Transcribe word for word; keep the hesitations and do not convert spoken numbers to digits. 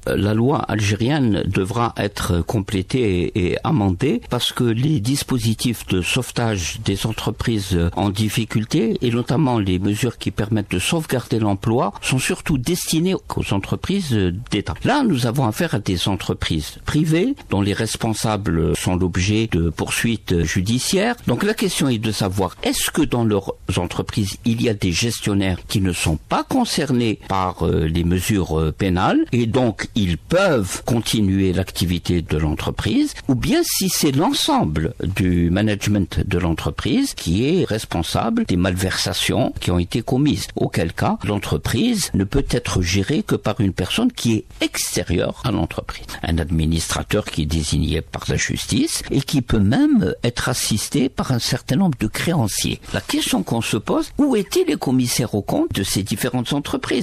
la loi algérienne devra être complétée et, et amendée parce que les dispositifs de sauvetage des entreprises en difficulté et notamment les mesures qui permettent de sauvegarder l'emploi sont surtout destinées aux entreprises d'État. Là, nous avons affaire à des entreprises privées dont les responsables sont l'objet de poursuites judiciaires. Donc la question est de savoir, est-ce que dans leurs entreprises, il y a des gestionnaires qui ne sont pas concernés par euh, les mesures euh, pénales et donc ils peuvent continuer l'activité de l'entreprise, ou bien si c'est l'ensemble du management de l'entreprise qui est responsable des malversations qui ont été commises. Auquel cas, l'entreprise ne peut être gérée que par une personne qui est extérieure à l'entreprise. Un administrateur qui est désigné par la justice et qui peut même être assisté par un certain nombre de créanciers. La question qu'on se pose, où étaient les commissaires aux comptes de ces différentes entreprises ?